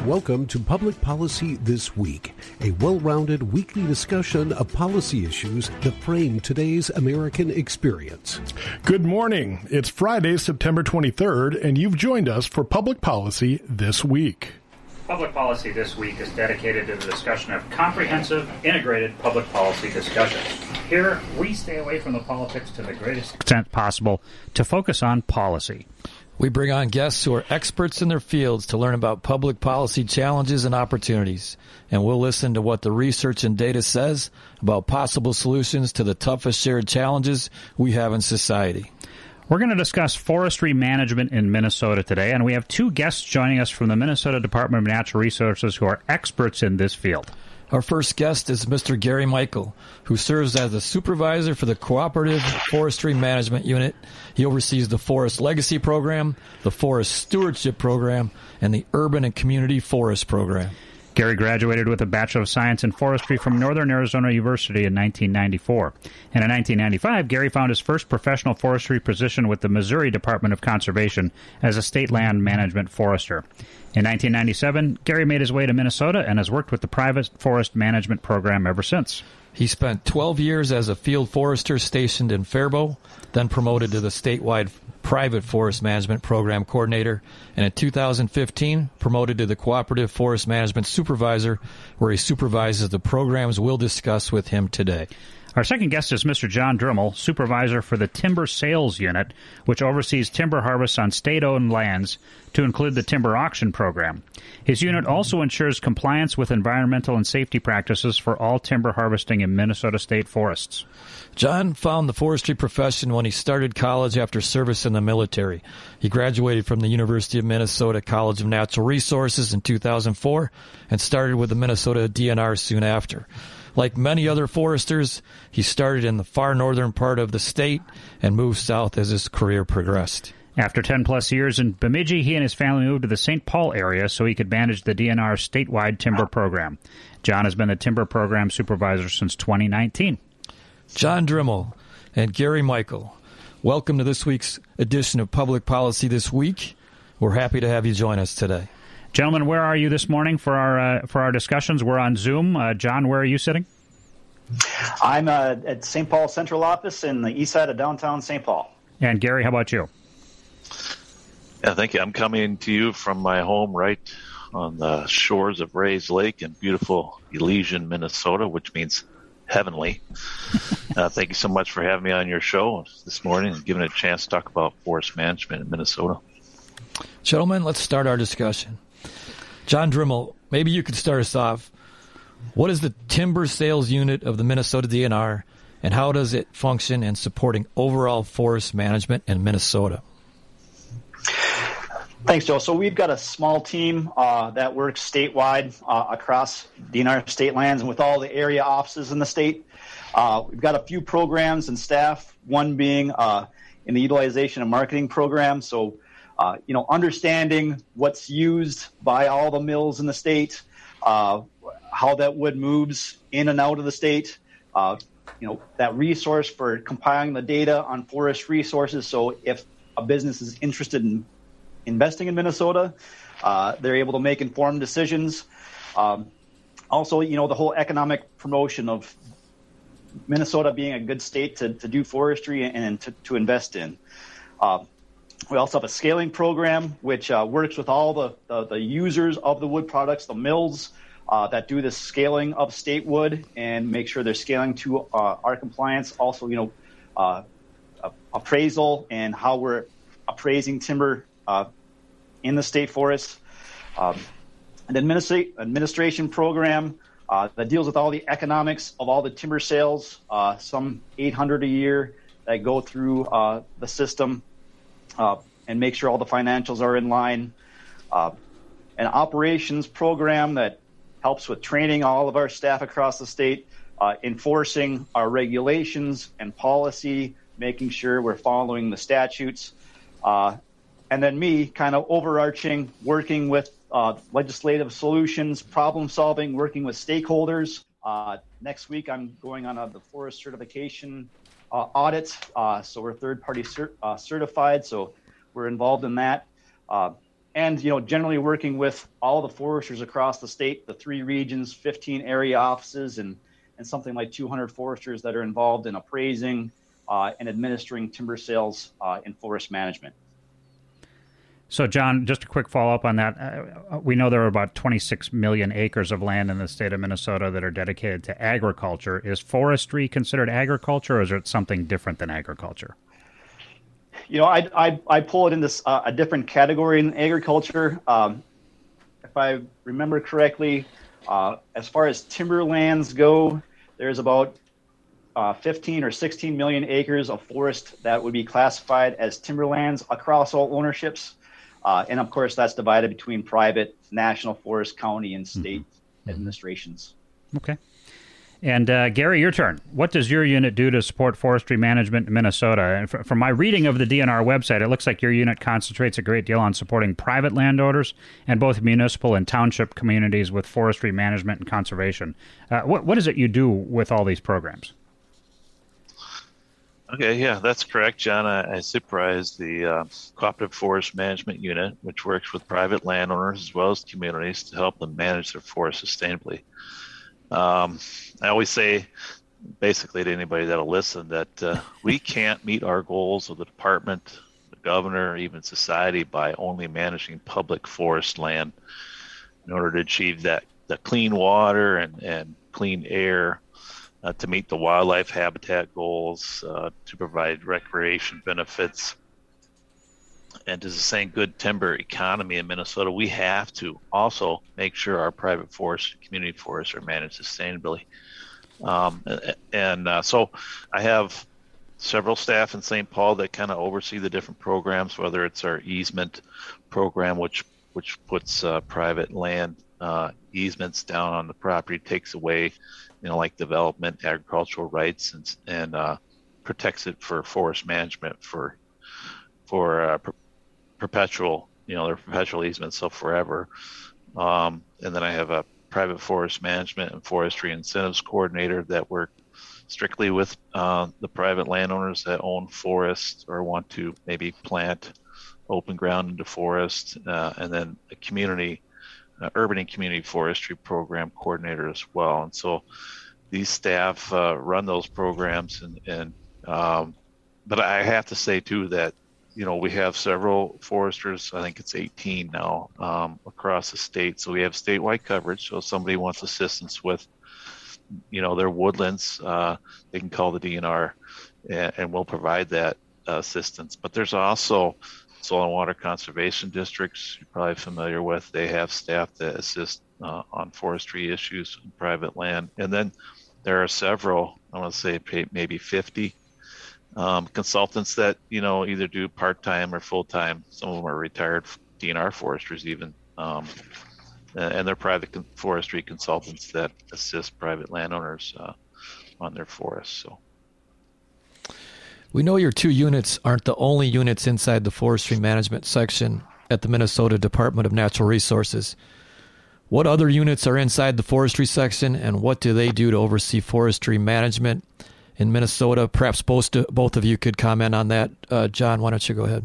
Welcome to Public Policy This Week, a well-rounded weekly discussion of policy issues that frame today's American experience. Good morning. It's Friday, September 23rd, and you've joined us for Public Policy This Week. Public Policy This Week is dedicated to the discussion of comprehensive, integrated public policy discussions. Here, we stay away from the politics to the greatest extent possible to focus on policy. We bring on guests who are experts in their fields to learn about public policy challenges and opportunities, and we'll listen to what the research and data says about possible solutions to the toughest shared challenges we have in society. We're going to discuss forestry management in Minnesota today, and we have two guests joining us from the Minnesota Department of Natural Resources who are experts in this field. Our first guest is Mr. Gary Michael, who serves as the supervisor for the Cooperative Forestry Management Unit. He oversees the Forest Legacy Program, the Forest Stewardship Program, and the Urban and Community Forest Program. Gary graduated with a Bachelor of Science in Forestry from Northern Arizona University in 1994. And in 1995, Gary found his first professional forestry position with the Missouri Department of Conservation as a state land management forester. In 1997, Gary made his way to Minnesota and has worked with the private forest management program ever since. He spent 12 years as a field forester stationed in Faribault, then promoted to the statewide private forest management program coordinator, and in 2015 promoted to the cooperative forest management supervisor, where he supervises the programs we'll discuss with him today. Our second guest is Mr. John Drimmel, supervisor for the Timber Sales Unit, which oversees timber harvests on state-owned lands to include the timber auction program. His unit also ensures compliance with environmental and safety practices for all timber harvesting in Minnesota state forests. John found the forestry profession when he started college after service in the military. He graduated from the University of Minnesota College of Natural Resources in 2004 and started with the Minnesota DNR soon after. Like many other foresters, he started in the far northern part of the state and moved south as his career progressed. After 10-plus years in Bemidji, he and his family moved to the St. Paul area so he could manage the DNR statewide timber program. John has been the timber program supervisor since 2019. John Drimmel and Gary Michael, welcome to this week's edition of Public Policy This Week. We're happy to have you join us today. Gentlemen, where are you this morning for our discussions? We're on Zoom. John, where are you sitting? I'm at St. Paul Central Office in the east side of downtown St. Paul. And Gary, how about you? Yeah, thank you. I'm coming to you from my home right on the shores of Rays Lake in beautiful Elysian, Minnesota, which means heavenly. Thank you so much for having me on your show this morning and giving it a chance to talk about forest management in Minnesota. Gentlemen, let's start our discussion. John Drimmel, maybe you could start us off. What is the Timber Sales Unit of the Minnesota DNR, and how does it function in supporting overall forest management in Minnesota? Thanks, Joe. So we've got a small team that works statewide across DNR state lands and with all the area offices in the state. We've got a few programs and staff, one being in the utilization and marketing program. So understanding what's used by all the mills in the state, how that wood moves in and out of the state, that resource for compiling the data on forest resources. So if a business is interested in investing in Minnesota, they're able to make informed decisions. Also, the whole economic promotion of Minnesota being a good state to do forestry and to invest in. We also have a scaling program, which works with all the users of the wood products, the mills that do the scaling of state wood and make sure they're scaling to our compliance. Also, appraisal and how we're appraising timber in the state forests. An administration program that deals with all the economics of all the timber sales, some 800 a year that go through the system. And make sure all the financials are in line. An operations program that helps with training all of our staff across the state, enforcing our regulations and policy, making sure we're following the statutes. And then me, kind of overarching, working with legislative solutions, problem solving, working with stakeholders. Next week, I'm going on the forest certification audit. So we're third-party certified, so we're involved in that. and generally working with all the foresters across the state, the 3 regions, 15 area offices, and something like 200 foresters that are involved in appraising and administering timber sales in forest management. So, John, just a quick follow-up on that. We know there are about 26 million acres of land in the state of Minnesota that are dedicated to agriculture. Is forestry considered agriculture, or is it something different than agriculture? I pull it into a different category in agriculture. If I remember correctly, as far as timberlands go, there's about 15 or 16 million acres of forest that would be classified as timberlands across all ownerships. And of course, that's divided between private, national forest, county, and state administrations. Okay. And Gary, your turn. What does your unit do to support forestry management in Minnesota? And from my reading of the DNR website, it looks like your unit concentrates a great deal on supporting private landowners and both municipal and township communities with forestry management and conservation. What is it you do with all these programs? Okay, yeah, that's correct, John. I supervise the Cooperative Forest Management Unit, which works with private landowners as well as communities to help them manage their forests sustainably. I always say, basically to anybody that'll listen, that we can't meet our goals of the department, the governor, even society by only managing public forest land. In order to achieve the clean water and clean air, to meet the wildlife habitat goals, to provide recreation benefits, and to sustain good timber economy in Minnesota, we have to also make sure our private forests, community forests are managed sustainably. So I have several staff in St. Paul that kind of oversee the different programs, whether it's our easement program, which puts private land easements down on the property, takes away like development, agricultural rights, and protects it for forest management for perpetual, they're perpetual easements, so forever. And then I have a private forest management and forestry incentives coordinator that work strictly with the private landowners that own forests or want to maybe plant open ground into forest, and then a community urban and community forestry program coordinator as well. And so these staff run those programs, but I have to say too that we have several foresters. I think it's 18 now across the state. So we have statewide coverage. So if somebody wants assistance with their woodlands, they can call the DNR and we'll provide that assistance. But there's also soil and water conservation districts you're probably familiar with. They have staff that assist on forestry issues on private land. And then there are several, I want to say maybe 50 consultants that, either do part-time or full-time. Some of them are retired DNR foresters even. And they're private forestry consultants that assist private landowners on their forests. So. We know your 2 units aren't the only units inside the forestry management section at the Minnesota Department of Natural Resources. What other units are inside the forestry section, and what do they do to oversee forestry management in Minnesota? Perhaps both of you could comment on that. John, why don't you go ahead?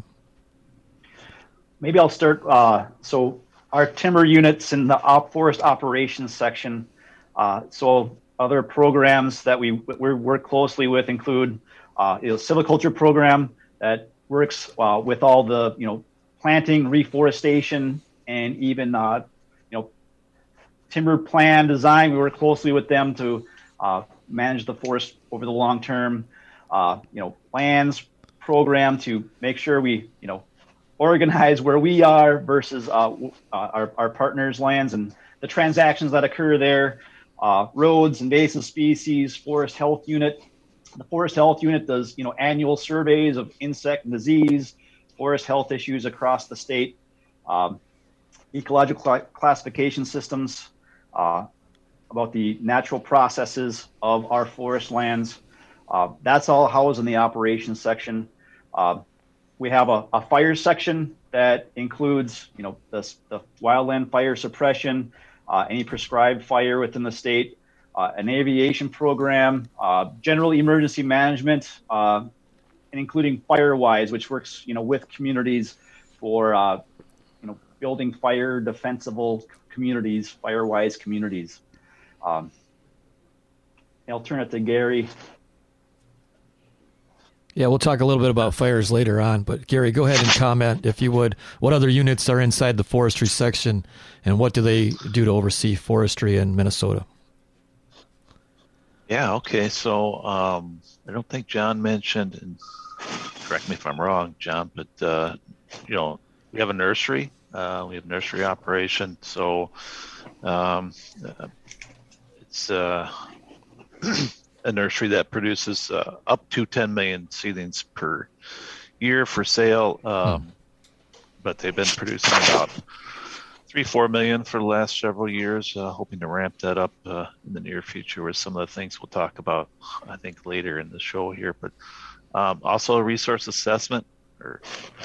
Maybe I'll start. So our timber units in the forest operations section. So other programs that we work closely with include silviculture program that works with all the planting, reforestation, and even timber plan design. We work closely with them to manage the forest over the long term. Plans program to make sure we organize where we are versus our partners' lands and the transactions that occur there. Roads, invasive species, forest health unit. The Forest Health Unit does, annual surveys of insect and disease, forest health issues across the state, ecological classification systems, about the natural processes of our forest lands. That's all housed in the operations section. We have a fire section that includes, the wildland fire suppression, any prescribed fire within the state. An aviation program, general emergency management, and including FireWise, which works, with communities for, building fire defensible communities, fire-wise communities. I'll turn it to Gary. Yeah, we'll talk a little bit about fires later on, but Gary, go ahead and comment, if you would. What other units are inside the forestry section, and what do they do to oversee forestry in Minnesota? Yeah, okay. So I don't think John mentioned, and correct me if I'm wrong, John, but we have a nursery. We have nursery operation. So it's a nursery that produces up to 10 million seedlings per year for sale. But they've been producing about 3-4 million for the last several years, hoping to ramp that up in the near future with some of the things we'll talk about, I think, later in the show here. But also a resource assessment or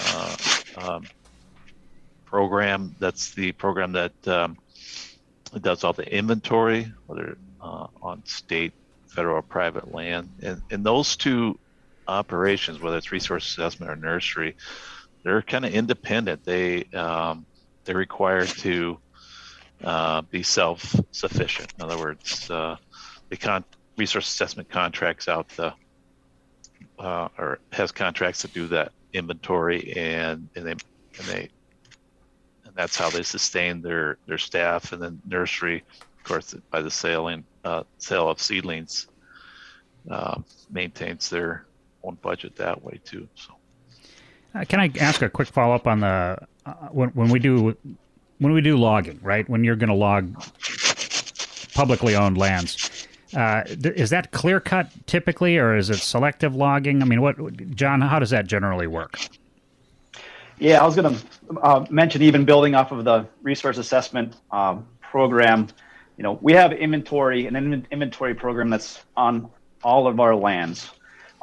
program. That's the program that does all the inventory, whether on state, federal, or private land. And those two operations, whether it's resource assessment or nursery, they're kind of independent. They're required to be self-sufficient. In other words, resource assessment contracts out or has contracts to do that inventory, and that's how they sustain their staff. And then nursery, of course, by the sale of seedlings, maintains their own budget that way too. So, can I ask a quick follow up on the when we do logging, right? When you're going to log publicly owned lands, is that clear cut typically, or is it selective logging? I mean, John? How does that generally work? Yeah, I was going to mention, even building off of the resource assessment program. We have an inventory program that's on all of our lands,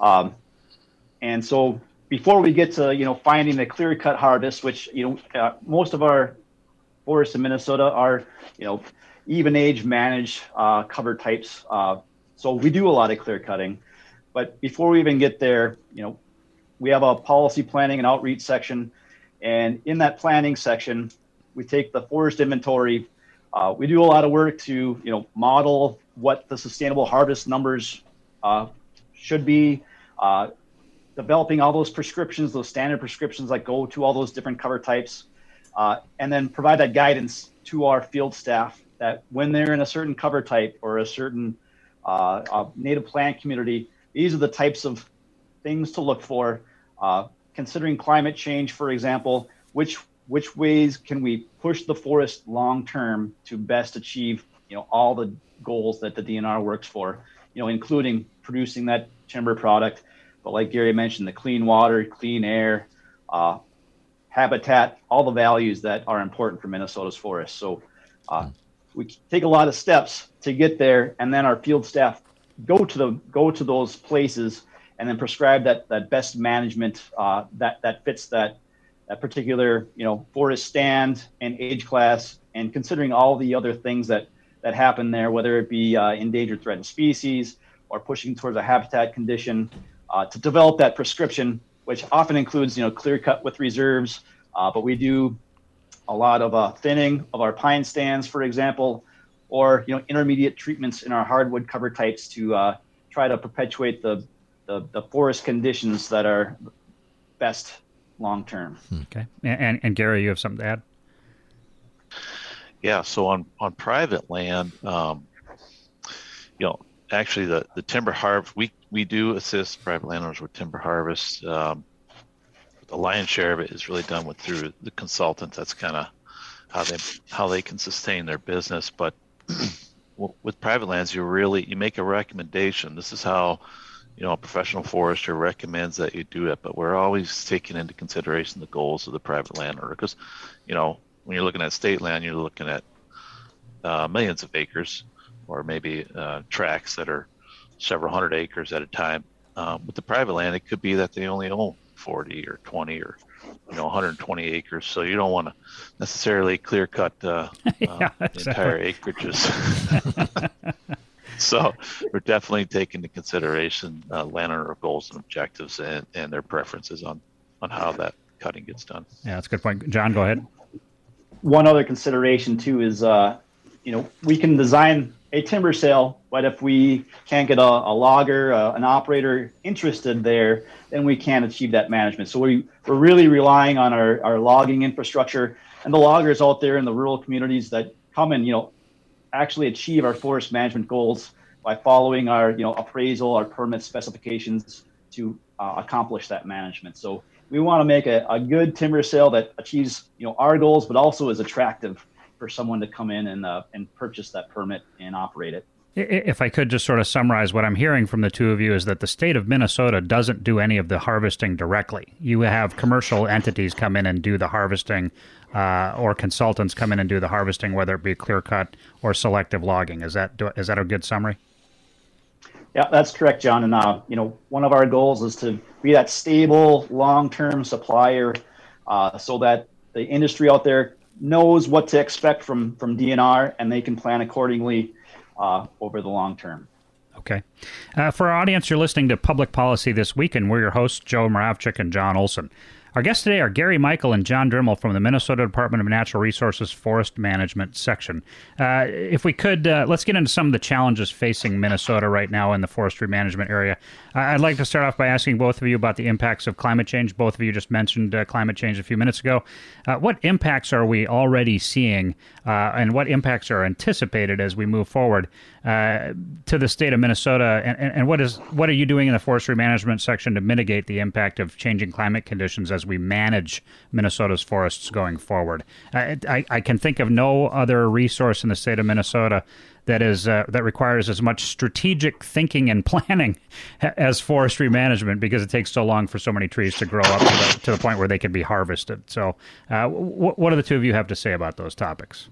and so before we get to finding the clear cut harvest, which most of our forests in Minnesota are even age managed cover types, so we do a lot of clear cutting. But before we even get there, we have a policy planning and outreach section. And in that planning section, we take the forest inventory. We do a lot of work to, model what the sustainable harvest numbers should be, developing all those prescriptions, those standard prescriptions that go to all those different cover types, and then provide that guidance to our field staff that when they're in a certain cover type or a certain native plant community, these are the types of things to look for. Considering climate change, for example, which ways can we push the forest long term to best achieve all the goals that the DNR works for, including producing that timber product, but like Gary mentioned, the clean water, clean air, habitat, all the values that are important for Minnesota's forests. So we take a lot of steps to get there, and then our field staff go to those places and then prescribe that best management that fits that particular forest stand and age class, and considering all the other things that happen there, whether it be endangered threatened species or pushing towards a habitat condition, to develop that prescription, which often includes clear cut with reserves, but we do a lot of thinning of our pine stands, for example, or intermediate treatments in our hardwood cover types to try to perpetuate the forest conditions that are best long term. Okay. And Gary, you have something to add? Yeah. So on private land, actually the timber harvest, we do assist private landowners with timber harvest. The lion's share of it is really done through the consultants. That's kind of how they can sustain their business. But with private lands, you make a recommendation. This is how a professional forester recommends that you do it, but we're always taking into consideration the goals of the private landowner, because, when you're looking at state land, you're looking at millions of acres, or maybe tracts that are several hundred acres at a time. With the private land, it could be that they only own 40 or 20 or 120 acres, so you don't want to necessarily clear cut the entire acreages. So we're definitely taking into consideration landowner goals and objectives and their preferences on how that cutting gets done. Yeah, that's a good point. John, go ahead. one other consideration too is, we can design a timber sale, but if we can't get a logger, an operator interested there, then we can't achieve that management. So we're really relying on our logging infrastructure and the loggers out there in the rural communities that come and, actually achieve our forest management goals by following our, appraisal, our permit specifications to accomplish that management. So we want to make a good timber sale that achieves, our goals, but also is attractive for someone to come in and purchase that permit and operate it. If I could just sort of summarize what I'm hearing from the two of you is that the state of Minnesota doesn't do any of the harvesting directly. You have commercial entities come in and do the harvesting, or consultants come in and do the harvesting, whether it be clear cut or selective logging. Is that a good summary? Yeah, that's correct, John. And one of our goals is to be that stable, long-term supplier, so that the industry out there knows what to expect from DNR, and they can plan accordingly over the long term. Okay. For our audience, you're listening to Public Policy This Week, and we're your hosts, Joe Moravchik and John Olson. Our guests today are Gary Michael and John Drimmel from the Minnesota Department of Natural Resources Forest Management Section. If we could, let's get into some of the challenges facing Minnesota right now in the forestry management area. I'd like to start off by asking both of you about the impacts of climate change. Both of you just mentioned climate change a few minutes ago. What impacts are we already seeing, and what impacts are anticipated as we move forward to the state of Minnesota? And what are you doing in the forestry management section to mitigate the impact of changing climate conditions as we manage Minnesota's forests going forward? I can think of no other resource in the state of Minnesota that requires as much strategic thinking and planning as forestry management, because it takes so long for so many trees to grow up to the point where they can be harvested. So what do the two of you have to say about those topics?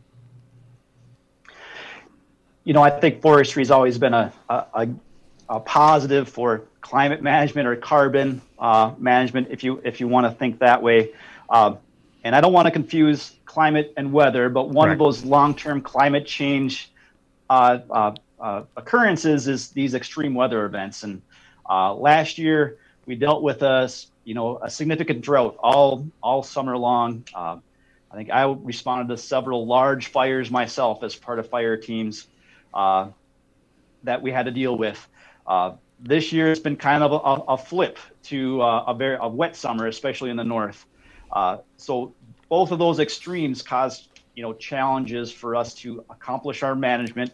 I think forestry has always been a positive for climate management or carbon management, if you want to think that way. And I don't want to confuse climate and weather, but one of those long-term climate change occurrences is these extreme weather events. And last year we dealt with a significant drought all summer long. I think I responded to several large fires myself as part of fire teams that we had to deal with. This year it's been kind of a flip to a wet summer, especially in the north. So both of those extremes caused challenges for us to accomplish our management.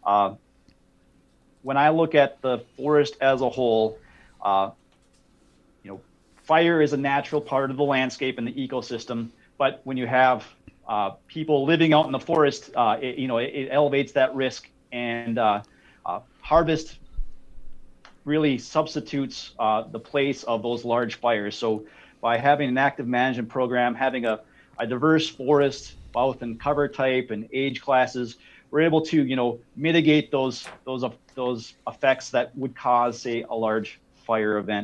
When I look at the forest as a whole, fire is a natural part of the landscape and the ecosystem. But when you have people living out in the forest, it elevates that risk. And harvest really substitutes the place of those large fires. So by having an active management program, having a diverse forest, both in cover type and age classes, we're able to mitigate those effects that would cause, say, a large fire event.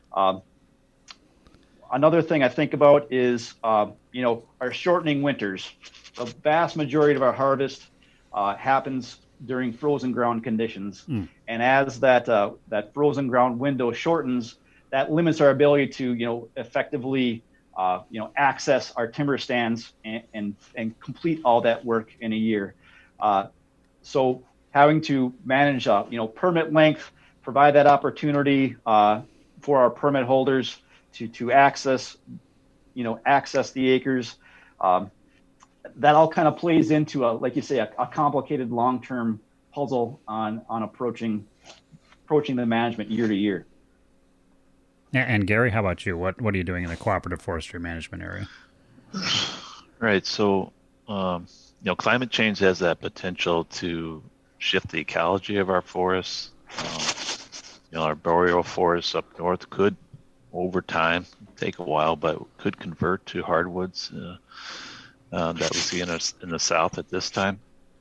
Another thing I think about is our shortening winters. The vast majority of our harvest happens during frozen ground conditions. And as that frozen ground window shortens, that limits our ability to effectively access our timber stands and complete all that work in a year. So having to manage permit length, provide that opportunity for our permit holders to access the acres. That all kind of plays into a complicated long-term puzzle on approaching the management year to year. And Gary, how about you? What are you doing in the cooperative forestry management area? Right. So, climate change has that potential to shift the ecology of our forests. Our boreal forests up north could, over time, take a while, but could convert to hardwoods that we see in the south at this time.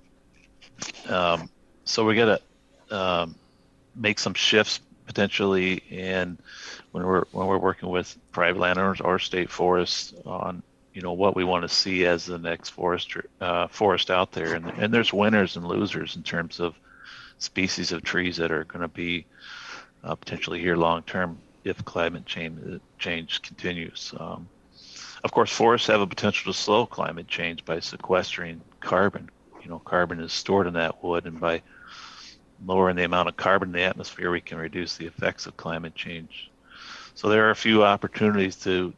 So we got to make some shifts potentially, and when we're working with private landowners or state forests on what we want to see as the next forest out there, and there's winners and losers in terms of species of trees that are going to be potentially here long term if climate change continues. Of course, forests have a potential to slow climate change by sequestering carbon. Carbon is stored in that wood, and by lowering the amount of carbon in the atmosphere, we can reduce the effects of climate change. So there are a few opportunities to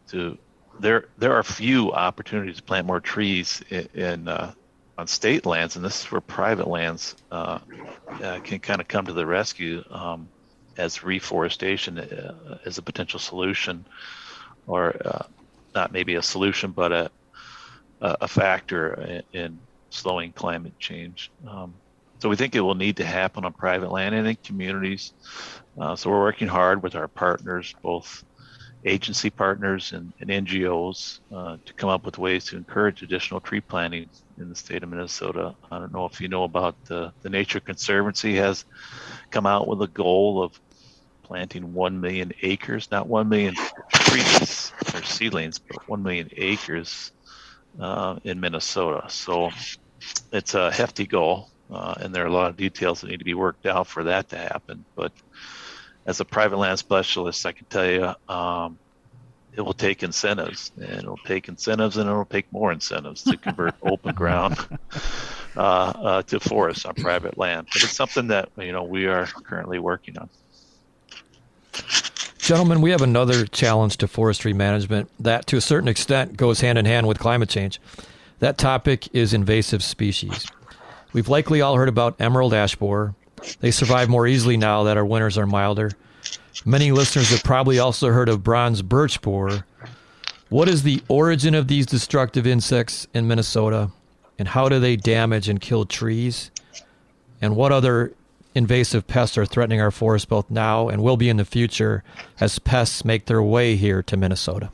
plant more trees on state lands, and this is where private lands can kind of come to the rescue as reforestation is a potential solution, or not maybe a solution, but a factor in slowing climate change. So we think it will need to happen on private land and in communities. So we're working hard with our partners, both agency partners and NGOs, to come up with ways to encourage additional tree planting in the state of Minnesota. I don't know if you know about the Nature Conservancy has come out with a goal of planting 1 million acres, not 1 million trees or seedlings, but 1 million acres in Minnesota. So it's a hefty goal, and there are a lot of details that need to be worked out for that to happen. But as a private land specialist, I can tell you it will take incentives, and it'll take more incentives to convert open ground to forests on private land. But it's something that we are currently working on. Gentlemen, we have another challenge to forestry management that, to a certain extent, goes hand in hand with climate change. That topic is invasive species. We've likely all heard about emerald ash borer. They survive more easily now that our winters are milder. Many listeners have probably also heard of bronze birch borer. What is the origin of these destructive insects in Minnesota, and how do they damage and kill trees? And what other invasive pests are threatening our forests both now and will be in the future as pests make their way here to Minnesota?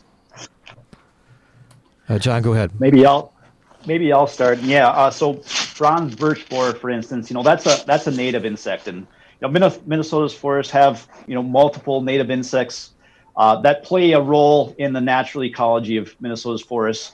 John, go ahead. Maybe I'll start. Yeah. So bronze birch borer, for instance, that's a native insect, and Minnesota's forests have multiple native insects that play a role in the natural ecology of Minnesota's forests.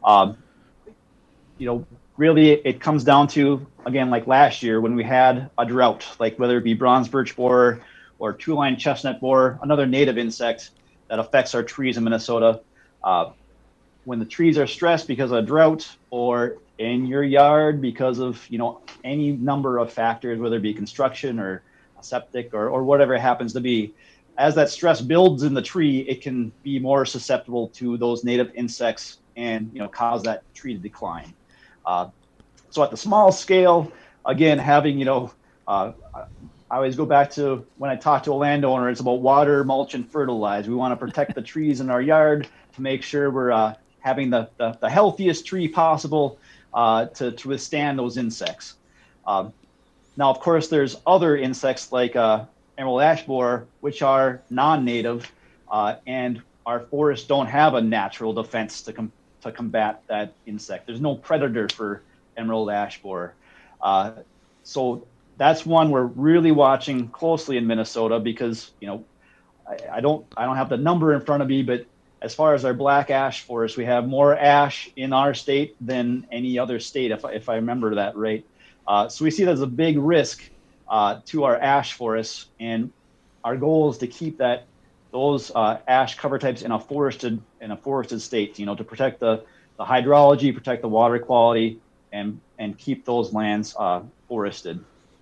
Really, it comes down to, again, like last year when we had a drought, like whether it be bronze birch borer or two-line chestnut borer, another native insect that affects our trees in Minnesota. When the trees are stressed because of a drought, or in your yard because of any number of factors, whether it be construction or a septic or whatever it happens to be, as that stress builds in the tree, it can be more susceptible to those native insects and cause that tree to decline. So at the small scale, again, having I always go back to when I talk to a landowner, it's about water, mulch, and fertilize. We want to protect the trees in our yard to make sure we're having the healthiest tree possible to withstand those insects. Now, of course, there's other insects like emerald ash borer, which are non-native, and our forests don't have a natural defense to combat that insect. There's no predator for emerald ash borer. So that's one we're really watching closely in Minnesota because, I don't have the number in front of me, but as far as our black ash forest, we have more ash in our state than any other state, if I remember that right. So we see that as a big risk to our ash forests, and our goal is to keep those ash cover types in a forested state, to protect the hydrology, protect the water quality, and keep those lands forested.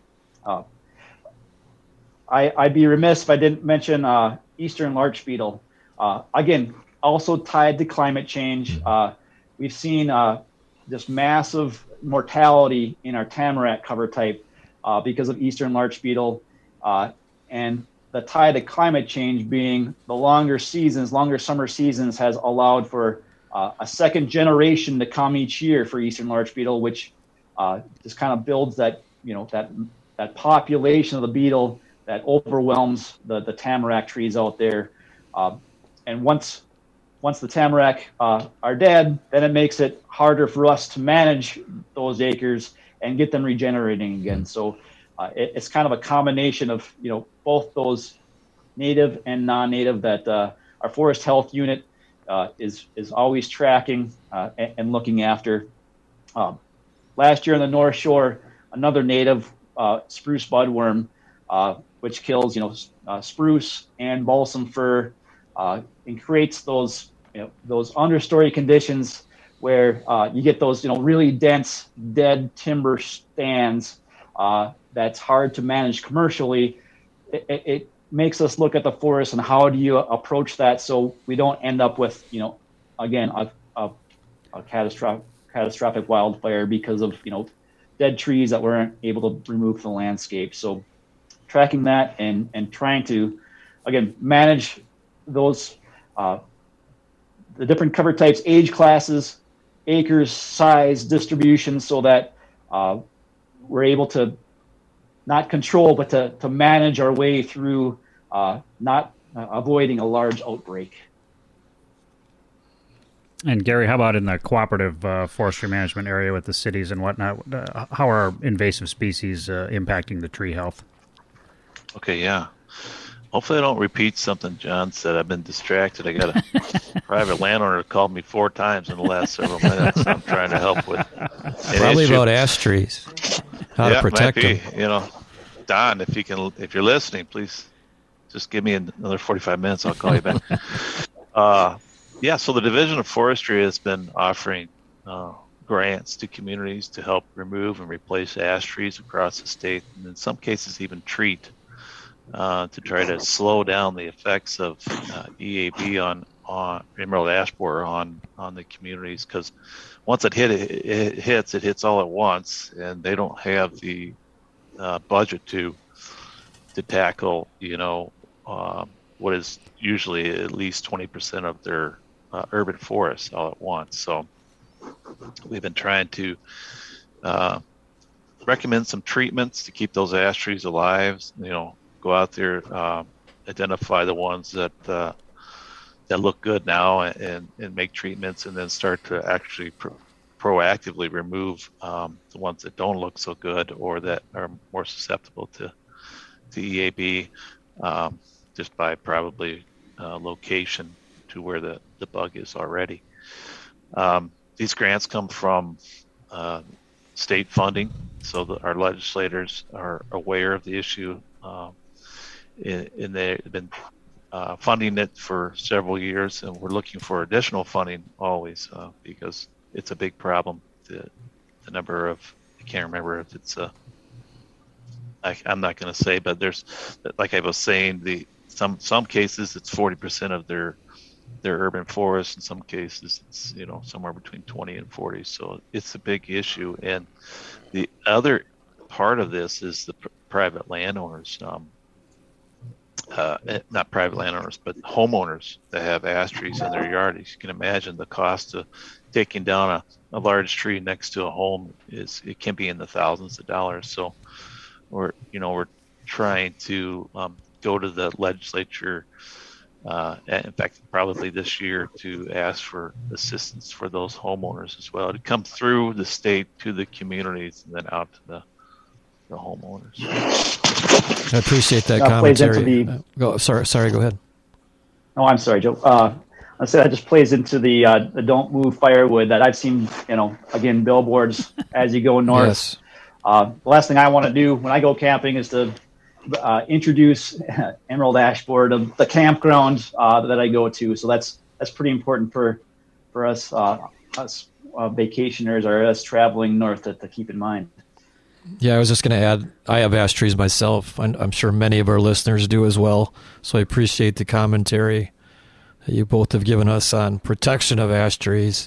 I'd be remiss if I didn't mention eastern larch beetle. Again, also tied to climate change. We've seen this massive mortality in our tamarack cover type because of eastern larch beetle, and the tie to climate change being the longer summer seasons has allowed for a second generation to come each year for eastern larch beetle, which just kind of builds that that population of the beetle that overwhelms the tamarack trees out there. And once the tamarack are dead, then it makes it harder for us to manage those acres and get them regenerating again. So it's kind of a combination of both those native and non-native that our forest health unit is always tracking and looking after. Last year on the North Shore, another native spruce budworm, which kills spruce and balsam fir, and creates those those understory conditions where you get those really dense dead timber stands that's hard to manage commercially. It makes us look at the forest and how do you approach that so we don't end up with again a catastrophic wildfire because of dead trees that weren't able to remove from the landscape. So tracking that and trying to again manage those the different cover types, age classes, acres, size, distribution, so that we're able to not control, but to manage our way through not avoiding a large outbreak. And Gary, how about in the cooperative forestry management area with the cities and whatnot? How are invasive species impacting the tree health? Okay, yeah. Hopefully I don't repeat something John said. I've been distracted. I got a private landowner called me 4 times in the last several minutes. I'm trying to help with probably about ash trees, how to protect them. Don, if you're listening, please just give me another 45 minutes. I'll call you back. So the Division of Forestry has been offering grants to communities to help remove and replace ash trees across the state, and in some cases even treat to try to slow down the effects of EAB on emerald ash borer on the communities, because once it hits all at once, and they don't have the budget to tackle what is usually at least 20% of their urban forests all at once. So we've been trying to recommend some treatments to keep those ash trees alive. Go out there, identify the ones that look good now, and make treatments, and then start to actually proactively remove the ones that don't look so good or that are more susceptible to EAB, just by probably location to where the bug is already. These grants come from state funding, so that our legislators are aware of the issue, and they've been funding it for several years, and we're looking for additional funding always, because it's a big problem. The number of, I can't remember if it's I'm not going to say, but there's, like I was saying, some cases it's 40% of their urban forest. In some cases it's somewhere between 20 and 40. So it's a big issue. And the other part of this is the private landowners, not private landowners, but homeowners that have ash trees in their yard. As you can imagine, the cost of taking down a large tree next to a home it can be in the thousands of dollars. So we're trying to go to the legislature, in fact, probably this year, to ask for assistance for those homeowners as well, to come through the state to the communities and then out to the homeowners. I appreciate that commentary. Sorry, go ahead. Oh, I'm sorry, Joe. I said that just plays into the don't move firewood that I've seen, again, billboards as you go north. Yes. The last thing I want to do when I go camping is to introduce emerald ash borer to the campground that I go to. So that's pretty important for us vacationers or us traveling north to keep in mind. Yeah, I was just going to add, I have ash trees myself. I'm sure many of our listeners do as well. So I appreciate the commentary that you both have given us on protection of ash trees.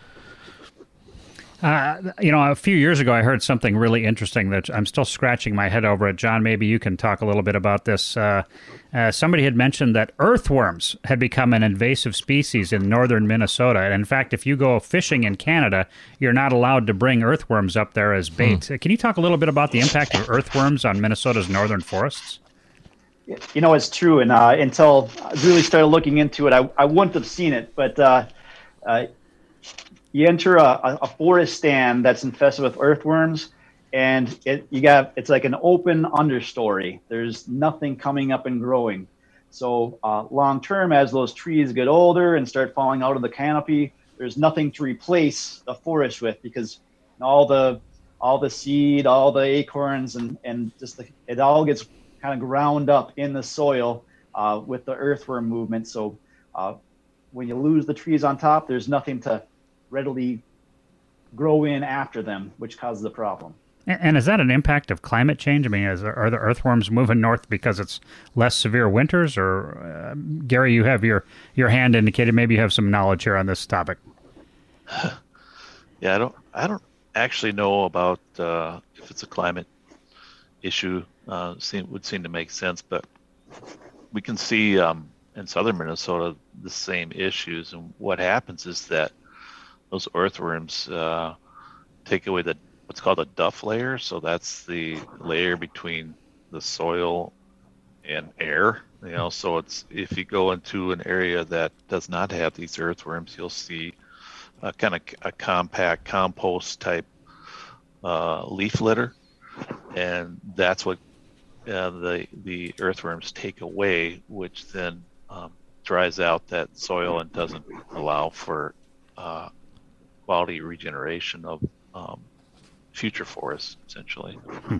A few years ago, I heard something really interesting that I'm still scratching my head over it. John, maybe you can talk a little bit about this. Somebody had mentioned that earthworms had become an invasive species in northern Minnesota. And in fact, if you go fishing in Canada, you're not allowed to bring earthworms up there as bait. Can you talk a little bit about the impact of earthworms on Minnesota's northern forests? It's true. And until I really started looking into it, I wouldn't have seen it. But you enter a forest stand that's infested with earthworms, and it's like an open understory. There's nothing coming up and growing. So long term, as those trees get older and start falling out of the canopy, there's nothing to replace the forest with, because all the seed, all the acorns, and just it all gets kind of ground up in the soil with the earthworm movement. So when you lose the trees on top, there's nothing to readily grow in after them, which causes the problem. And is that an impact of climate change? I mean, are the earthworms moving north because it's less severe winters? Or, Gary, you have your hand indicated. Maybe you have some knowledge here on this topic. Yeah, I don't actually know about if it's a climate issue. Would seem to make sense, but we can see in southern Minnesota the same issues. And what happens is that those earthworms take away what's called a duff layer. So that's the layer between the soil and air. So if you go into an area that does not have these earthworms, you'll see kind of a compact compost type leaf litter, and that's what the earthworms take away, which then dries out that soil and doesn't allow for quality regeneration of future forests, essentially.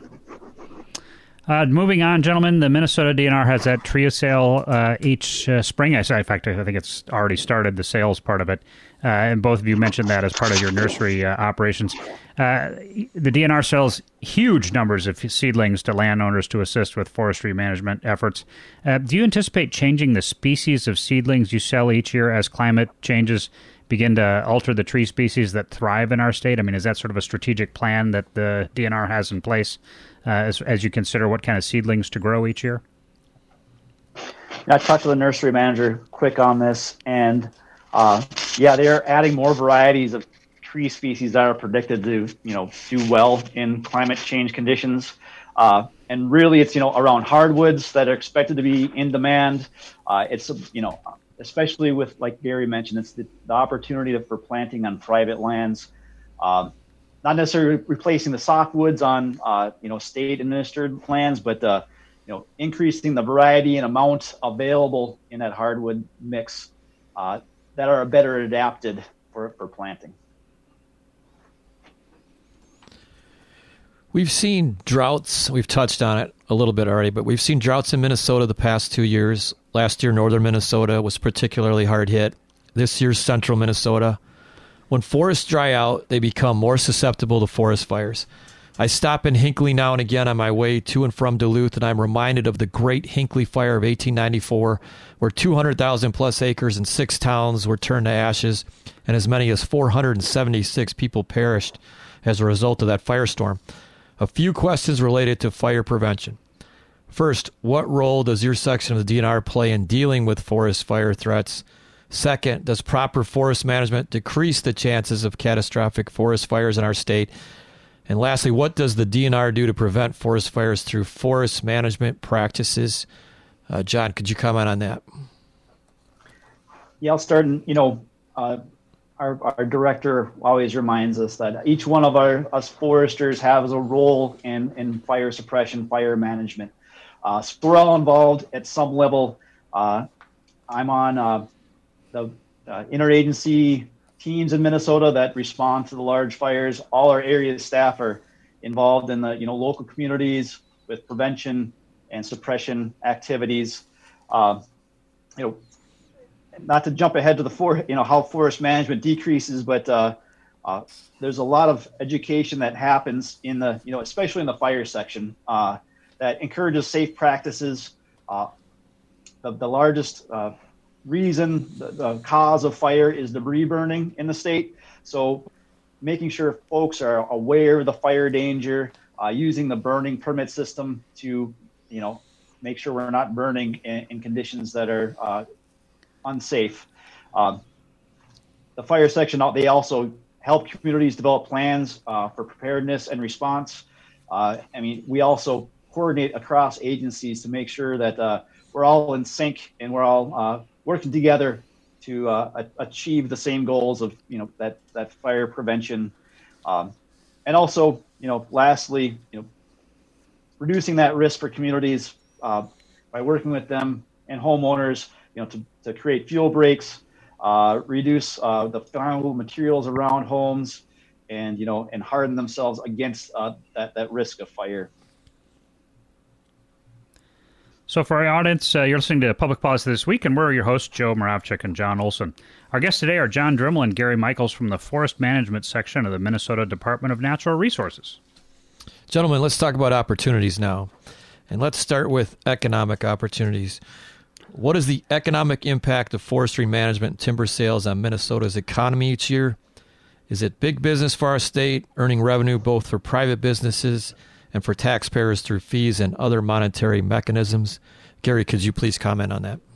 Moving on, gentlemen, the Minnesota DNR has that trio sale each spring. In fact, I think it's already started, the sales part of it. And both of you mentioned that as part of your nursery operations. The DNR sells huge numbers of seedlings to landowners to assist with forestry management efforts. Do you anticipate changing the species of seedlings you sell each year as climate changes begin to alter the tree species that thrive in our state? I mean, is that sort of a strategic plan that the DNR has in place as you consider what kind of seedlings to grow each year? I talked to the nursery manager quick on this, and they're adding more varieties of tree species that are predicted to, do well in climate change conditions. And really, it's, around hardwoods that are expected to be in demand. It's, especially with, like Gary mentioned, it's the opportunity for planting on private lands. Not necessarily replacing the softwoods on, state-administered lands, but, increasing the variety and amount available in that hardwood mix that are better adapted for planting. We've seen droughts. We've touched on it a little bit already, but we've seen droughts in Minnesota the past 2 years. Last year, northern Minnesota was particularly hard hit. This year's central Minnesota. When forests dry out, they become more susceptible to forest fires. I stop in Hinckley now and again on my way to and from Duluth, and I'm reminded of the Great Hinckley Fire of 1894, where 200,000 plus acres and 6 towns were turned to ashes, and as many as 476 people perished as a result of that firestorm. A few questions related to fire prevention. First, what role does your section of the DNR play in dealing with forest fire threats? Second, does proper forest management decrease the chances of catastrophic forest fires in our state? And lastly, what does the DNR do to prevent forest fires through forest management practices? John, could you comment on that? Yeah, I'll start. Our director always reminds us that each one of us foresters has a role in fire suppression, fire management. So we're all involved at some level. I'm on the interagency teams in Minnesota that respond to the large fires. All our area staff are involved in the local communities with prevention and suppression activities. Not to jump ahead to how forest management decreases, but there's a lot of education that happens in the especially in the fire section that encourages safe practices. The largest reason, the cause of fire is debris burning in the state. So making sure folks are aware of the fire danger, using the burning permit system to, make sure we're not burning in conditions that are unsafe. The fire section, they also help communities develop plans for preparedness and response. We also coordinate across agencies to make sure that we're all in sync and we're all working together to achieve the same goals of that fire prevention, and also lastly reducing that risk for communities by working with them and homeowners to create fuel breaks, reduce the flammable materials around homes, and and harden themselves against that risk of fire. So for our audience, you're listening to Public Policy This Week, and we're your hosts, Joe Moravchik and John Olson. Our guests today are John Drimmel and Gary Michaels from the Forest Management section of the Minnesota Department of Natural Resources. Gentlemen, let's talk about opportunities now. And let's start with economic opportunities. What is the economic impact of forestry management and timber sales on Minnesota's economy each year? Is it big business for our state, earning revenue both for private businesses and for taxpayers through fees and other monetary mechanisms? Gary, could you please comment on that?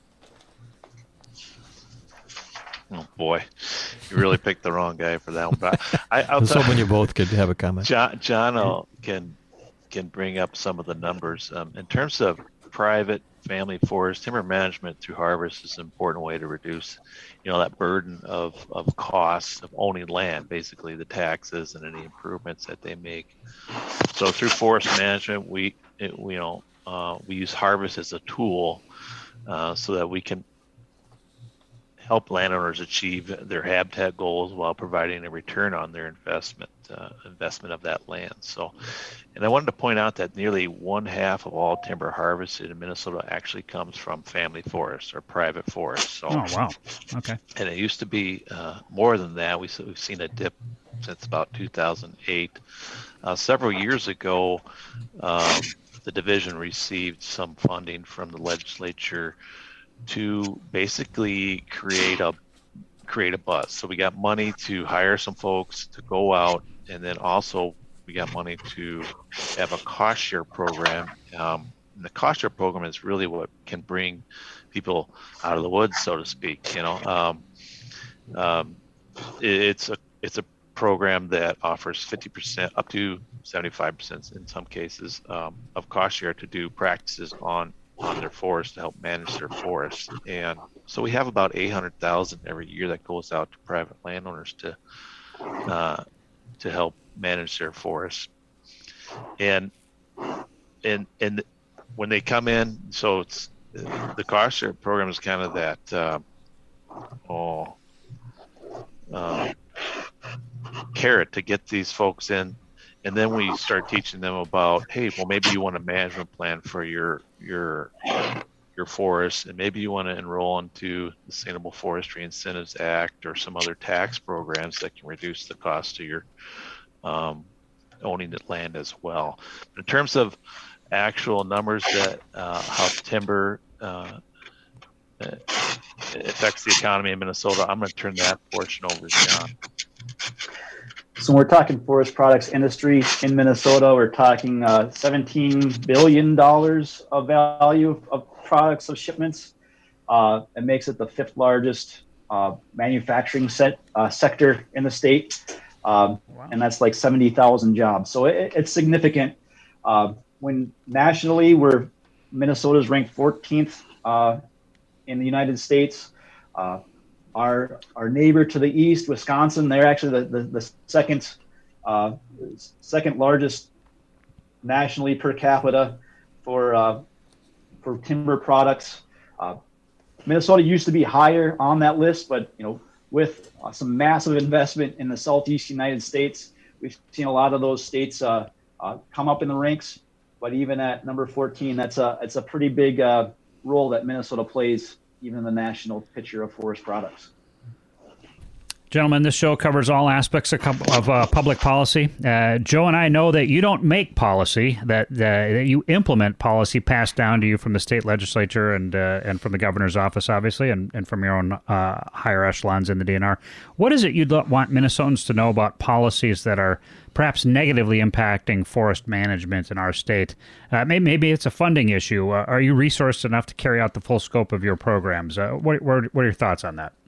Oh, boy. You really picked the wrong guy for that one. But I was hoping you both could have a comment. John can bring up some of the numbers. In terms of private family forest, timber management through harvest is an important way to reduce, that burden of costs of owning land, basically the taxes and any improvements that they make. So through forest management, we use harvest as a tool so that we can help landowners achieve their habitat goals while providing a return on their investment of that land. So, and I wanted to point out that nearly 1/2 of all timber harvested in Minnesota actually comes from family forests or private forests. So, oh, wow. Okay. And it used to be more than that. We've seen a dip since about 2008. Several years ago, the division received some funding from the legislature to basically create a buzz. So we got money to hire some folks to go out, and then also we got money to have a cost share program. And the cost share program is really what can bring people out of the woods, so to speak. It's a program that offers 50% up to 75% in some cases of cost share to do practices on their forest to help manage their forest. And so we have about $800,000 every year that goes out to private landowners to help manage their forests. And when they come in, so it's the cost share program is kind of that carrot to get these folks in. And then we start teaching them about, hey, well, maybe you want a management plan for your forest, and maybe you want to enroll into the Sustainable Forestry Incentives Act or some other tax programs that can reduce the cost of your owning the land as well. In terms of actual numbers that how timber affects the economy in Minnesota, I'm going to turn that portion over to John. So when we're talking forest products industry in Minnesota, we're talking $17 billion of value of products of shipments. It makes it the 5th largest manufacturing sector in the state. Wow. And that's like 70,000 jobs. So it's significant. When nationally, Minnesota's ranked 14th in the United States. Our neighbor to the east, Wisconsin, they're actually the second largest nationally per capita for timber products. Minnesota used to be higher on that list, but with some massive investment in the southeast United States, we've seen a lot of those states come up in the ranks. But even at number 14, it's a pretty big role that Minnesota plays, even in the national picture of forest products. Gentlemen, this show covers all aspects of public policy. Joe and I know that you don't make policy, that you implement policy passed down to you from the state legislature and from the governor's office, obviously, and from your own higher echelons in the DNR. What is it you'd want Minnesotans to know about policies that are perhaps negatively impacting forest management in our state? Maybe it's a funding issue. Are you resourced enough to carry out the full scope of your programs? What are your thoughts on that?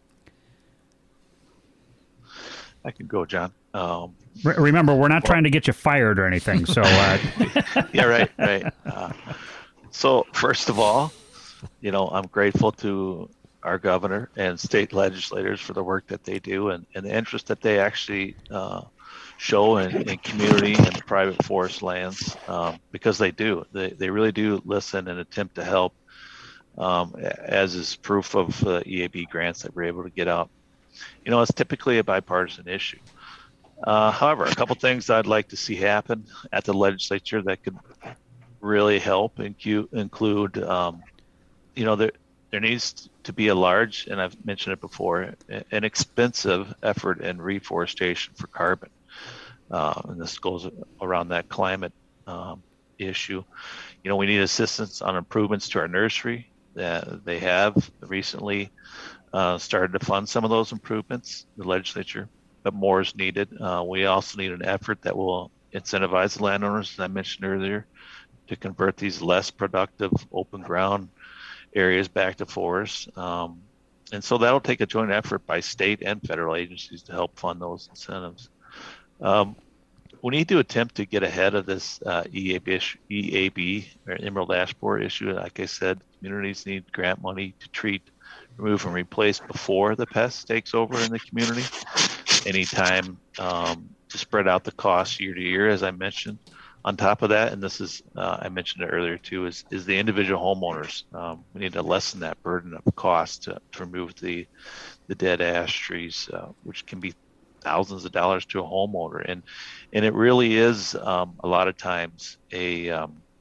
I can go, John. Remember, we're not trying to get you fired or anything. So, yeah, right. So, first of all, I'm grateful to our governor and state legislators for the work that they do and the interest that they actually show in community and private forest lands, because they do. They really do listen and attempt to help, as is proof of EAB grants that we're able to get out. It's typically a bipartisan issue. However, a couple things I'd like to see happen at the legislature that could really help include, there needs to be a large, and I've mentioned it before, an expensive effort in reforestation for carbon. And this goes around that climate issue. We need assistance on improvements to our nursery. They have recently started to fund some of those improvements, the legislature, but more is needed. We also need an effort that will incentivize the landowners, as I mentioned earlier, to convert these less productive open ground areas back to forests. And so that'll take a joint effort by state and federal agencies to help fund those incentives. We need to attempt to get ahead of this EAB, or Emerald Ash Borer issue. Like I said, communities need grant money to treat, remove, and replace before the pest takes over in the community. Anytime to spread out the cost year to year, as I mentioned. On top of that, and this is, I mentioned it earlier too, is the individual homeowners. We need to lessen that burden of cost to remove the dead ash trees, which can be thousands of dollars to a homeowner. And it really is a lot of times a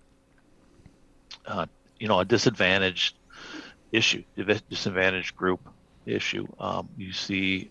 disadvantaged issue, disadvantaged group issue. You see,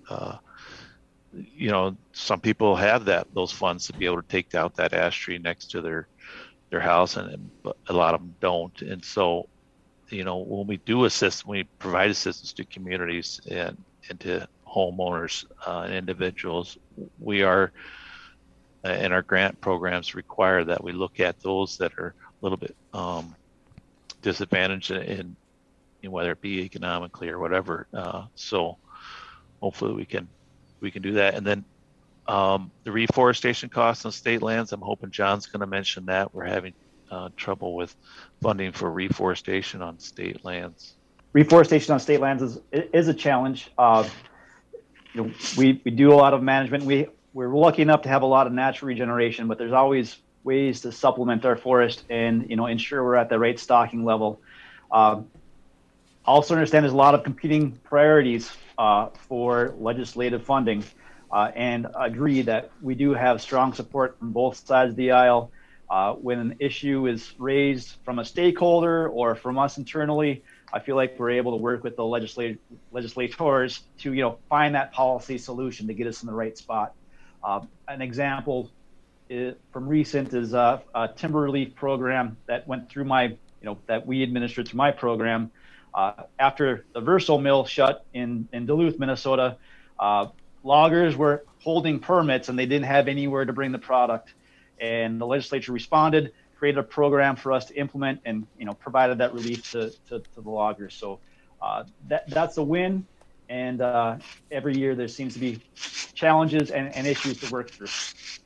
some people have those funds to be able to take out that ash tree next to their house, but a lot of them don't. And so, when we provide assistance to communities and to homeowners and individuals, we are, and our grant programs require that we look at those that are a little bit disadvantaged in whether it be economically or whatever. So hopefully we can do that. And then the reforestation costs on state lands, I'm hoping John's going to mention that. We're having trouble with funding for reforestation on state lands. Reforestation on state lands is a challenge. We do a lot of management. We're lucky enough to have a lot of natural regeneration, but there's always ways to supplement our forest and ensure we're at the right stocking level. Also understand there's a lot of competing priorities for legislative funding, and agree that we do have strong support from both sides of the aisle. When an issue is raised from a stakeholder or from us internally, I feel like we're able to work with the legislators to find that policy solution to get us in the right spot. An example from recent is a timber relief program that went through that we administered through my program. After the Verso mill shut in Duluth, Minnesota, loggers were holding permits and they didn't have anywhere to bring the product. And the legislature responded, created a program for us to implement, and provided that relief to the loggers. So that's a win. And every year there seems to be challenges and issues to work through.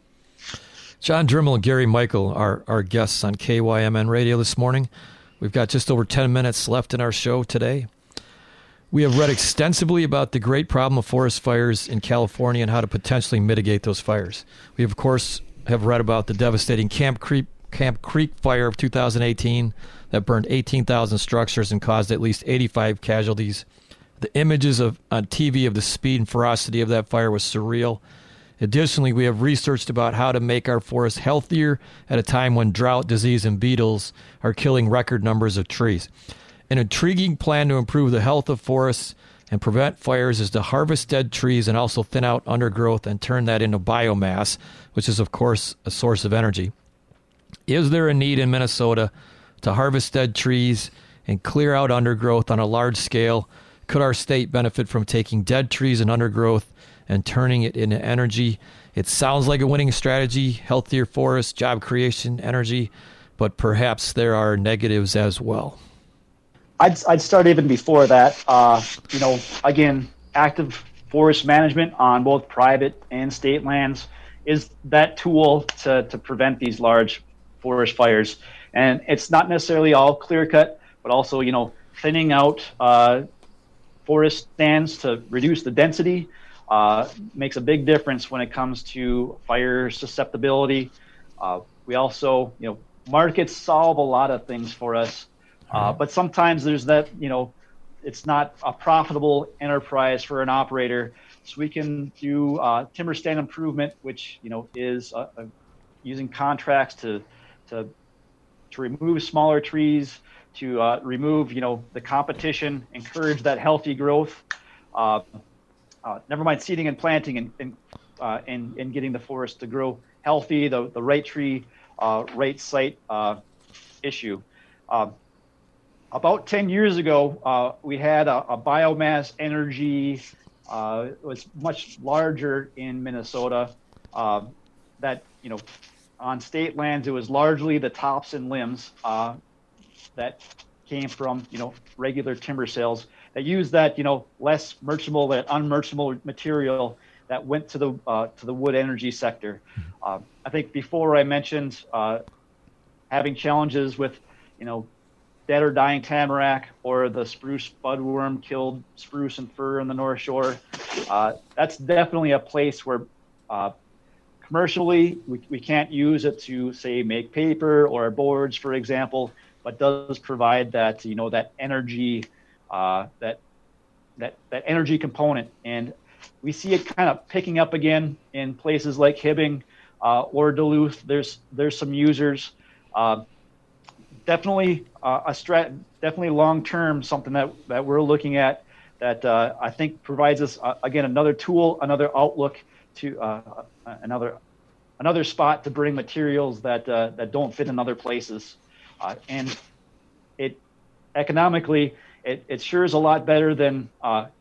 John Drimmel and Gary Michael are our guests on KYMN Radio this morning. We've got just over 10 minutes left in our show today. We have read extensively about the great problem of forest fires in California and how to potentially mitigate those fires. We, of course, have read about the devastating Camp Creek fire of 2018 that burned 18,000 structures and caused at least 85 casualties. The images on TV of the speed and ferocity of that fire was surreal. Additionally, we have researched about how to make our forests healthier at a time when drought, disease, and beetles are killing record numbers of trees. An intriguing plan to improve the health of forests and prevent fires is to harvest dead trees and also thin out undergrowth and turn that into biomass, which is, of course, a source of energy. Is there a need in Minnesota to harvest dead trees and clear out undergrowth on a large scale? Could our state benefit from taking dead trees and undergrowth and turning it into energy? It sounds like a winning strategy, healthier forests, job creation, energy, but perhaps there are negatives as well. I'd start even before that. Again, active forest management on both private and state lands is that tool to prevent these large forest fires. And it's not necessarily all clear cut, but also, thinning out forest stands to reduce the density makes a big difference when it comes to fire susceptibility. We also, markets solve a lot of things for us. But sometimes there's that, it's not a profitable enterprise for an operator. So we can do timber stand improvement, which, is using contracts to remove smaller trees, to remove, the competition, encourage that healthy growth. Never mind seeding and planting and getting the forest to grow healthy, the right tree, right site issue. About 10 years ago, we had a biomass energy, it was much larger in Minnesota, that, on state lands, it was largely the tops and limbs that came from, regular timber sales that used that, less merchantable, that unmerchantable material that went to the wood energy sector. I think before I mentioned having challenges with, dead or dying tamarack or the spruce budworm killed spruce and fir in the North Shore. That's definitely a place where commercially we can't use it to, say, make paper or boards, for example, but does provide that, that energy, that energy component. And we see it kind of picking up again in places like Hibbing or Duluth. There's some users. Definitely definitely long-term, something that we're looking at that I think provides us, again, another tool, another outlook to another spot to bring materials that don't fit in other places. And it economically, it sure is a lot better than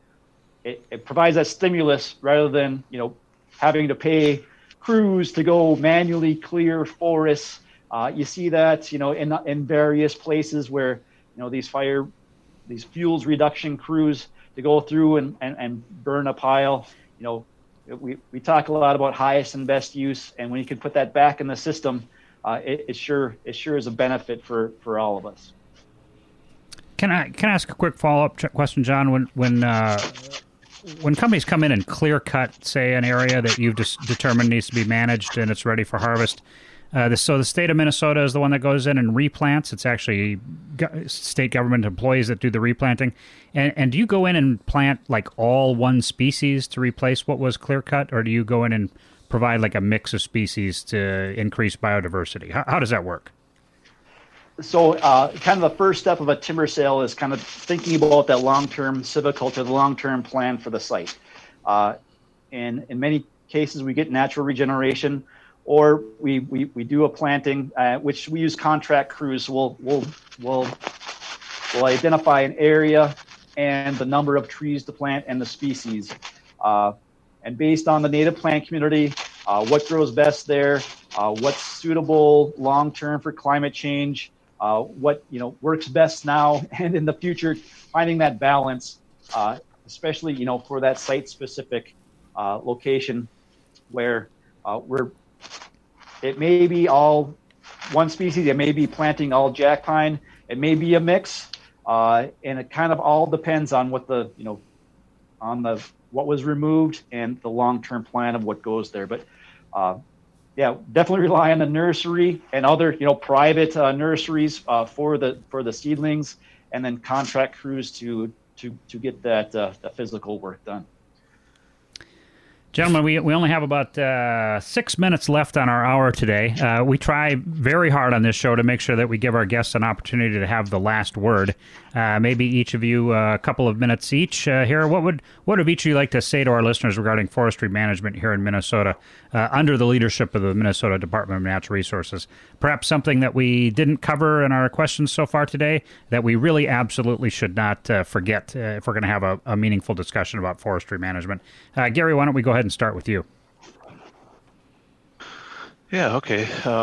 it provides that stimulus rather than having to pay crews to go manually clear forests. You see that in various places where these fuels reduction crews to go through and burn a pile. We talk a lot about highest and best use, and when you can put that back in the system, it sure is a benefit for all of us. Can I ask a quick follow-up question, John? When companies come in and clear cut, say, an area that you've just determined needs to be managed and it's ready for harvest, so the state of Minnesota is the one that goes in and replants. It's actually state government employees that do the replanting. And do you go in and plant like all one species to replace what was clear cut, or do you go in and provide like a mix of species to increase biodiversity? How does that work? So kind of the first step of a timber sale is kind of thinking about that long-term silviculture, the long-term plan for the site. And in many cases, we get natural regeneration, or we do a planting, which we use contract crews. So we'll identify an area and the number of trees to plant and the species. And based on the native plant community, what grows best there, what's suitable long-term for climate change, what works best now and in the future, finding that balance, especially for that site-specific location where it may be all one species, it may be planting all jack pine, it may be a mix, and it kind of all depends on what what was removed and the long-term plan of what goes there. But definitely rely on the nursery and other private nurseries for the seedlings, and then contract crews to get that physical work done. Gentlemen, we only have about 6 minutes left on our hour today. We try very hard on this show to make sure that we give our guests an opportunity to have the last word. Maybe each of you a couple of minutes each here. What would each of you like to say to our listeners regarding forestry management here in Minnesota under the leadership of the Minnesota Department of Natural Resources? Perhaps something that we didn't cover in our questions so far today that we really absolutely should not forget if we're going to have a meaningful discussion about forestry management. Gary, why don't we go ahead and start with you? Yeah, okay.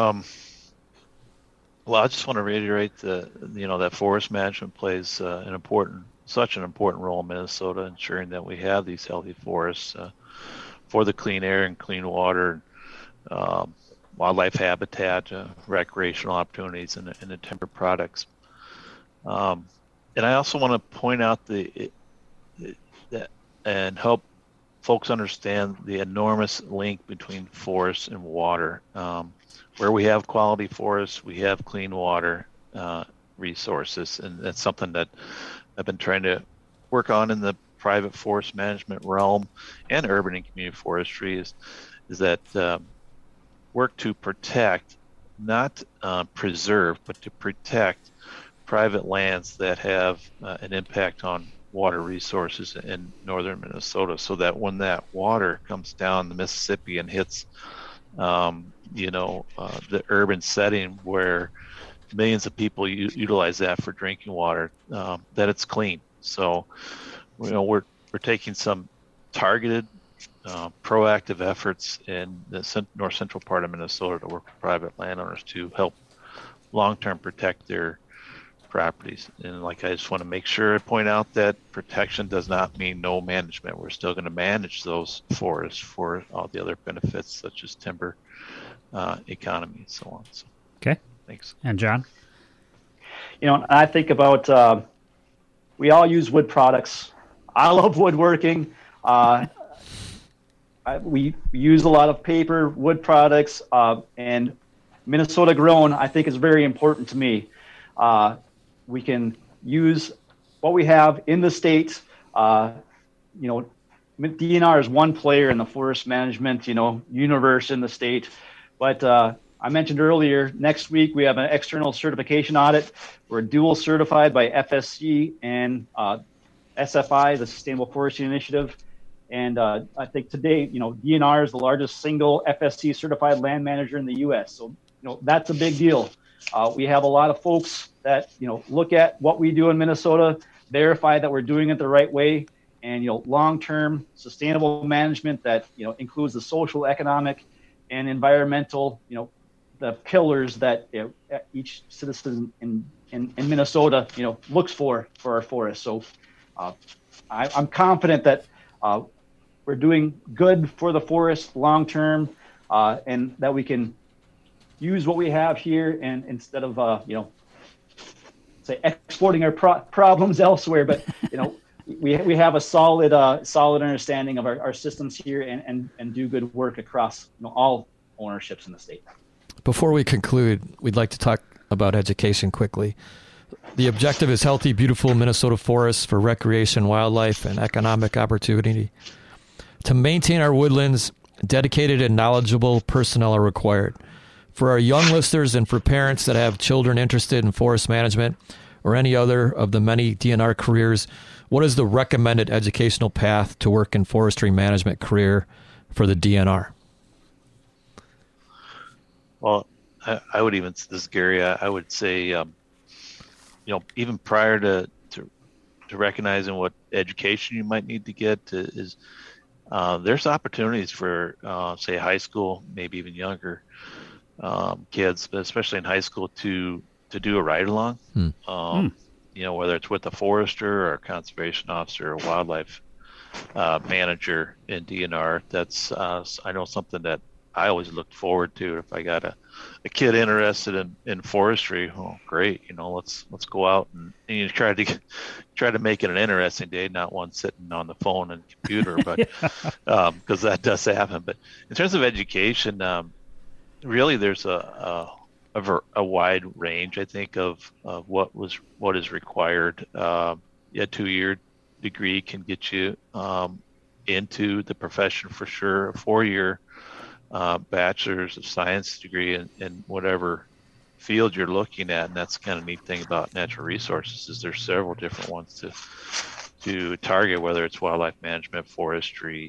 Well, I just want to reiterate that forest management plays such an important role in Minnesota, ensuring that we have these healthy forests for the clean air and clean water, wildlife habitat, recreational opportunities, and the timber products. And I also want to point out that and help folks understand the enormous link between forests and water. Where we have quality forests, we have clean water resources, and that's something that I've been trying to work on in the private forest management realm and urban and community forestry is that work to protect not preserve, but to protect private lands that have an impact on water resources in northern Minnesota, so that when that water comes down the Mississippi and hits, the urban setting where millions of people utilize that for drinking water, that it's clean. So, we're taking some targeted, proactive efforts in the north central part of Minnesota to work with private landowners to help long-term protect their properties. And I just want to make sure I point out that protection does not mean no management. We're still going to manage those forests for all the other benefits such as timber, economy, and so on. So, okay. Thanks. And John? I think about, we all use wood products. I love woodworking. We use a lot of paper, wood products, and Minnesota grown, I think, is very important to me. We can use what we have in the state. DNR is one player in the forest management, universe in the state. But I mentioned earlier, next week we have an external certification audit. We're dual certified by FSC and SFI, the Sustainable Forestry Initiative. And I think today, DNR is the largest single FSC certified land manager in the U.S. So, that's a big deal. We have a lot of folks that, look at what we do in Minnesota, verify that we're doing it the right way, and, long-term sustainable management that, includes the social, economic, and environmental, the pillars that each citizen in Minnesota, looks for our forests. So I'm confident that we're doing good for the forest long-term, and that we can use what we have here and instead of, say exporting our problems elsewhere, but, we have a solid understanding of our systems here and do good work across all ownerships in the state. Before we conclude, we'd like to talk about education quickly. The objective is healthy, beautiful Minnesota forests for recreation, wildlife, and economic opportunity. To maintain our woodlands, dedicated and knowledgeable personnel are required. For our young listeners and for parents that have children interested in forest management or any other of the many DNR careers, what is the recommended educational path to work in forestry management career for the DNR? Well, I would even, this is Gary, I would say, even prior to recognizing what education you might need to get is there's opportunities for, say, high school, maybe even younger kids, but especially in high school, to do a ride-along, whether it's with a forester or a conservation officer or wildlife manager in DNR. That's, I know, something that I always looked forward to. If I got a kid interested in forestry, oh, great, let's go out and you try to make it an interesting day, not one sitting on the phone and computer, but because that does happen. But in terms of education, really there's a wide range, I think, of what is required. A 2-year degree can get you into the profession for sure. A 4-year bachelor's of science degree in whatever field you're looking at, and that's kind of neat thing about natural resources is there's several different ones to target, whether it's wildlife management, forestry,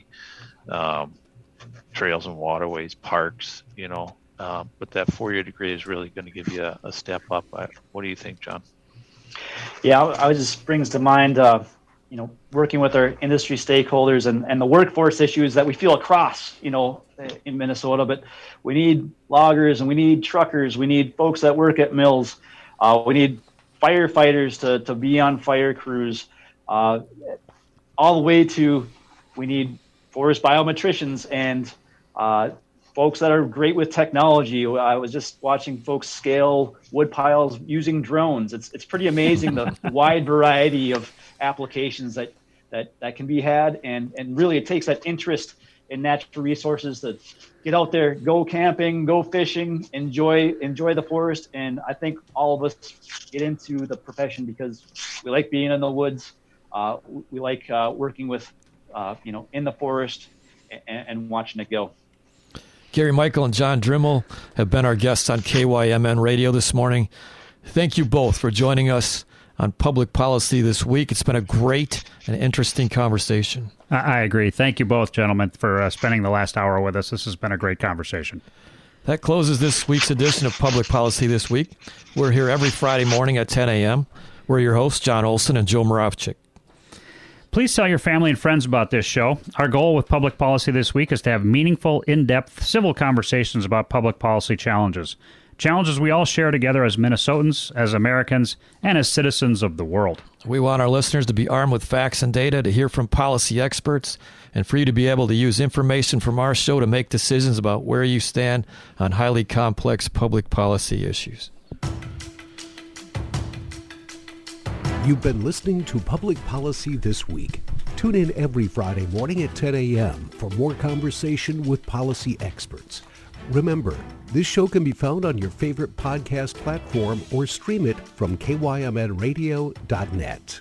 trails and waterways, parks, but that 4-year degree is really going to give you a step up. What do you think, John? Yeah, I just brings to mind, working with our industry stakeholders and the workforce issues that we feel across, in Minnesota, but we need loggers and we need truckers. We need folks that work at mills. We need firefighters to be on fire crews, all the way to we need forest biometricians and folks that are great with technology. I was just watching folks scale wood piles using drones. It's pretty amazing the wide variety of applications that can be had, and really it takes that interest in natural resources to get out there, go camping, go fishing, enjoy the forest. And I think all of us get into the profession because we like being in the woods. We like working with, in the forest and watching it go. Gary Michael and John Drimmel have been our guests on KYMN Radio this morning. Thank you both for joining us on Public Policy This Week. It's been a great and interesting conversation. I agree. Thank you both, gentlemen, for spending the last hour with us. This has been a great conversation. That closes this week's edition of Public Policy This Week. We're here every Friday morning at 10 a.m. We're your hosts, John Olson and Joe Moravchik. Please tell your family and friends about this show. Our goal with Public Policy This Week is to have meaningful, in-depth, civil conversations about public policy challenges. Challenges we all share together as Minnesotans, as Americans, and as citizens of the world. We want our listeners to be armed with facts and data, to hear from policy experts, and for you to be able to use information from our show to make decisions about where you stand on highly complex public policy issues. You've been listening to Public Policy This Week. Tune in every Friday morning at 10 a.m. for more conversation with policy experts. Remember, this show can be found on your favorite podcast platform or stream it from kymnradio.net.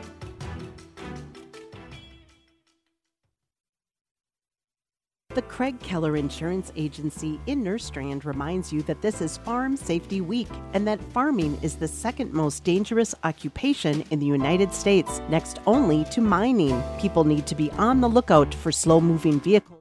The Craig Keller Insurance Agency in Nerstrand reminds you that this is Farm Safety Week and that farming is the second most dangerous occupation in the United States, next only to mining. People need to be on the lookout for slow-moving vehicles.